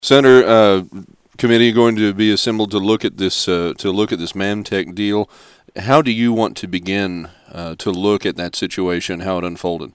Senator, committee going to be assembled to look at this Mamtech deal. How do you want to begin to look at that situation, how it unfolded?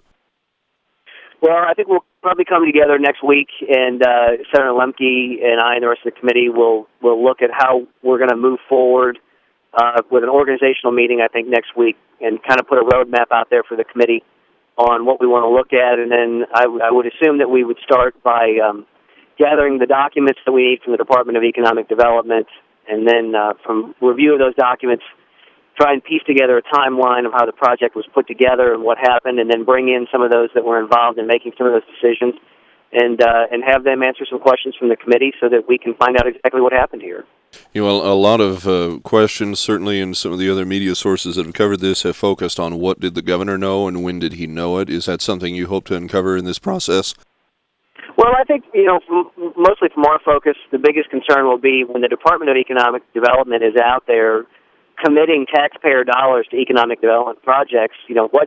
Well, I think we'll probably come together next week, and Senator Lemke and I and the rest of the committee will look at how we're going to move forward with an organizational meeting, I think, next week, and kind of put a roadmap out there for the committee on what we want to look at. And then I would assume that we would start by gathering the documents that we need from the Department of Economic Development, and then from review of those documents, try and piece together a timeline of how the project was put together and what happened, and then bring in some of those that were involved in making some of those decisions, and have them answer some questions from the committee so that we can find out exactly what happened here. Well, a lot of questions, certainly in some of the other media sources that have covered this, have focused on what did the governor know and when did he know it. Is that something you hope to uncover in this process? Well, I think, mostly from our focus, the biggest concern will be when the Department of Economic Development is out there committing taxpayer dollars to economic development projects.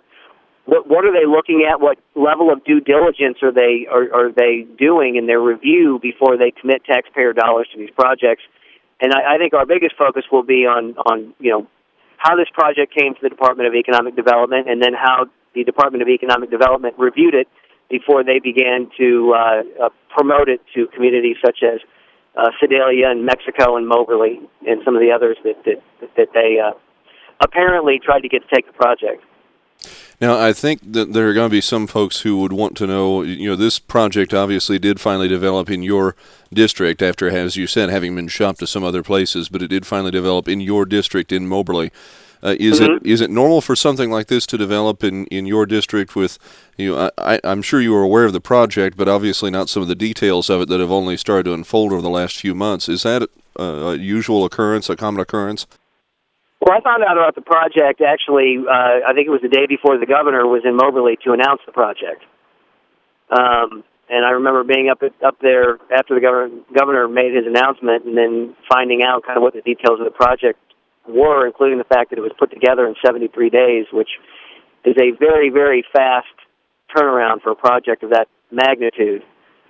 What are they looking at? What level of due diligence are they doing in their review before they commit taxpayer dollars to these projects? And I think our biggest focus will be on how this project came to the Department of Economic Development, and then how the Department of Economic Development reviewed it before they began to promote it to communities such as Sedalia and Mexico and Moberly and some of the others that they apparently tried to get to take the project. Now, I think that there are going to be some folks who would want to know, this project obviously did finally develop in your district after, as you said, having been shopped to some other places, but it did finally develop in your district in Moberly. Is it normal for something like this to develop in your district with, I'm sure you are aware of the project, but obviously not some of the details of it that have only started to unfold over the last few months. Is that a usual occurrence, a common occurrence? Well, I found out about the project, actually, I think it was the day before the governor was in Moberly to announce the project. And I remember being up there after the governor made his announcement, and then finding out kind of what the details of the project were, including the fact that it was put together in 73 days, which is a very, very fast turnaround for a project of that magnitude.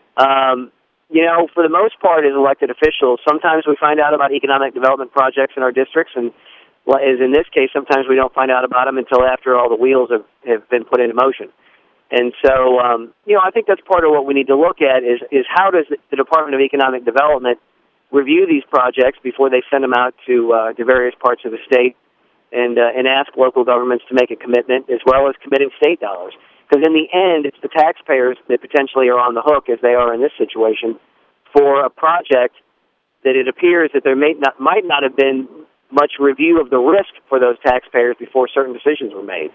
For the most part, as elected officials, sometimes we find out about economic development projects in our districts, and as in this case, sometimes we don't find out about them until after all the wheels have been put into motion. And so, I think that's part of what we need to look at is how does the Department of Economic Development review these projects before they send them out to various parts of the state, and ask local governments to make a commitment, as well as committing state dollars. Because in the end, it's the taxpayers that potentially are on the hook, as they are in this situation, for a project that it appears that there might not have been much review of the risk for those taxpayers before certain decisions were made.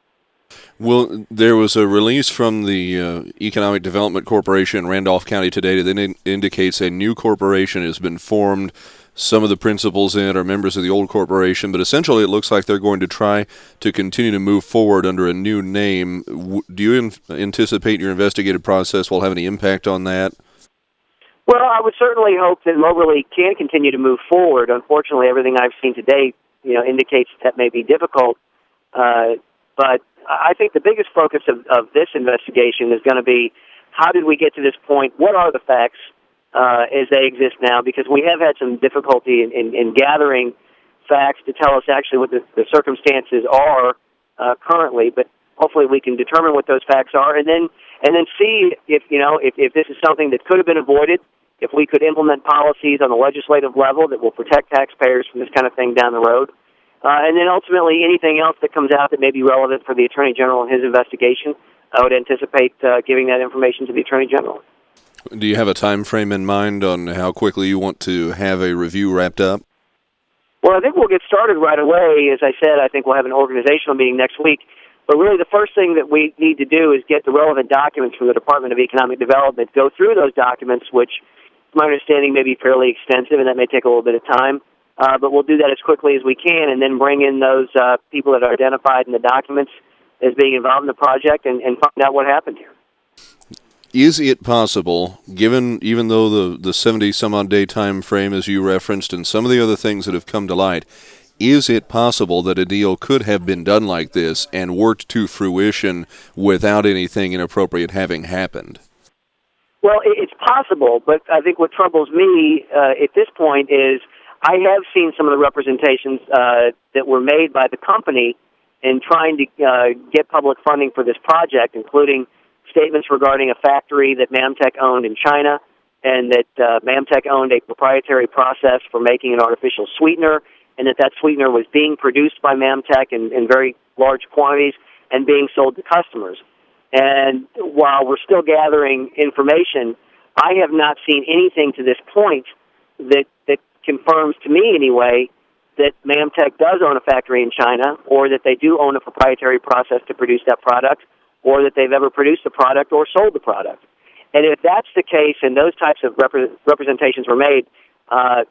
Well, there was a release from the Economic Development Corporation in Randolph County today that indicates a new corporation has been formed. Some of the principals in it are members of the old corporation, but essentially it looks like they're going to try to continue to move forward under a new name. Do you anticipate your investigative process will have any impact on that? Well, I would certainly hope that Moberly can continue to move forward. Unfortunately, everything I've seen to date, indicates that may be difficult. But I think the biggest focus of this investigation is going to be how did we get to this point? What are the facts as they exist now? Because we have had some difficulty in gathering facts to tell us actually what the circumstances are currently. But hopefully we can determine what those facts are, and then see if this is something that could have been avoided. If we could implement policies on the legislative level that will protect taxpayers from this kind of thing down the road. And then ultimately anything else that comes out that may be relevant for the Attorney General in his investigation, I would anticipate giving that information to the Attorney General. Do you have a time frame in mind on how quickly you want to have a review wrapped up? Well, I think we'll get started right away. As I said, I think we'll have an organizational meeting next week. But really the first thing that we need to do is get the relevant documents from the Department of Economic Development, go through those documents, which, to my understanding, may be fairly extensive, and that may take a little bit of time. But we'll do that as quickly as we can, and then bring in those people that are identified in the documents as being involved in the project, and find out what happened here. Is it possible, even though the 70-some-odd day time frame, as you referenced, and some of the other things that have come to light, is it possible that a deal could have been done like this and worked to fruition without anything inappropriate having happened? Well, it's possible, but I think what troubles me at this point is I have seen some of the representations that were made by the company in trying to get public funding for this project, including statements regarding a factory that Mamtech owned in China, and that Mamtech owned a proprietary process for making an artificial sweetener, and that sweetener was being produced by Mamtech in very large quantities and being sold to customers. And while we're still gathering information, I have not seen anything to this point that confirms to me anyway that Mamtech does own a factory in China, or that they do own a proprietary process to produce that product, or that they've ever produced the product or sold the product. And if that's the case and those types of representations were made, at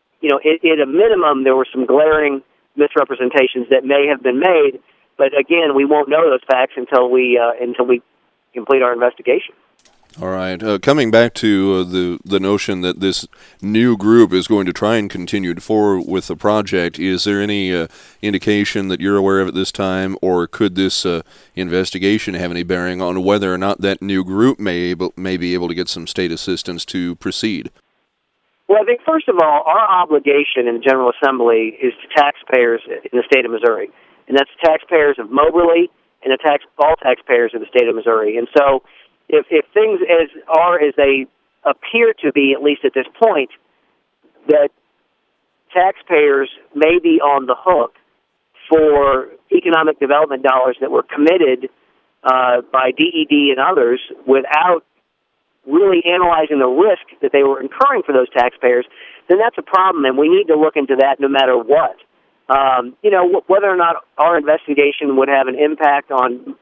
a minimum there were some glaring misrepresentations that may have been made, but again, we won't know those facts until we complete our investigation. All right. Coming back to the notion that this new group is going to try and continue forward with the project, is there any indication that you're aware of at this time, or could this investigation have any bearing on whether or not that new group may be able to get some state assistance to proceed? Well, I think, first of all, our obligation in the General Assembly is to taxpayers in the state of Missouri, and that's taxpayers of Moberly and all taxpayers of the state of Missouri. And so if things are as they appear to be, at least at this point, that taxpayers may be on the hook for economic development dollars that were committed by DED and others without really analyzing the risk that they were incurring for those taxpayers, then that's a problem, and we need to look into that no matter what. Whether or not our investigation would have an impact on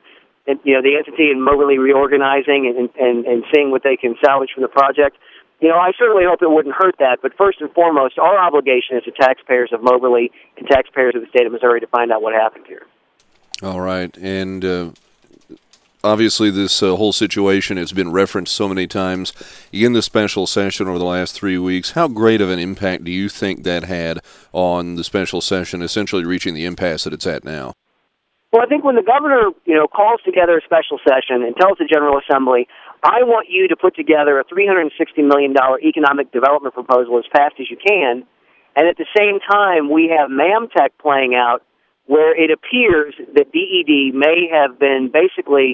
the entity in Moberly reorganizing and seeing what they can salvage from the project, I certainly hope it wouldn't hurt that. But first and foremost, our obligation is to taxpayers of Moberly and taxpayers of the state of Missouri to find out what happened here. All right. And obviously this whole situation has been referenced so many times in the special session over the last 3 weeks. How great of an impact do you think that had on the special session, essentially reaching the impasse that it's at now? Well, I think when the governor, calls together a special session and tells the General Assembly, I want you to put together a $360 million economic development proposal as fast as you can, and at the same time we have Mamtech playing out where it appears that DED may have been basically,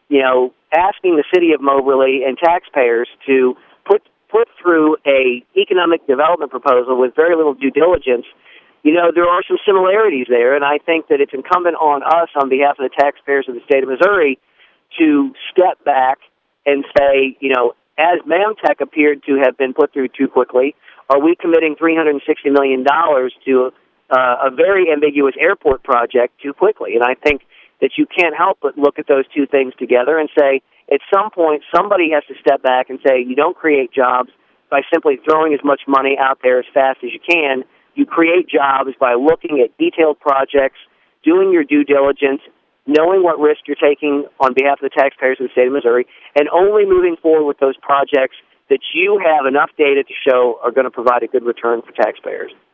asking the city of Moberly and taxpayers to put through a economic development proposal with very little due diligence. There are some similarities there, and I think that it's incumbent on us, on behalf of the taxpayers of the state of Missouri, to step back and say, as Mamtech appeared to have been put through too quickly, are we committing $360 million to a very ambiguous airport project too quickly? And I think that you can't help but look at those two things together and say, at some point, somebody has to step back and say, you don't create jobs by simply throwing as much money out there as fast as you can. You create jobs by looking at detailed projects, doing your due diligence, knowing what risk you're taking on behalf of the taxpayers of the state of Missouri, and only moving forward with those projects that you have enough data to show are going to provide a good return for taxpayers.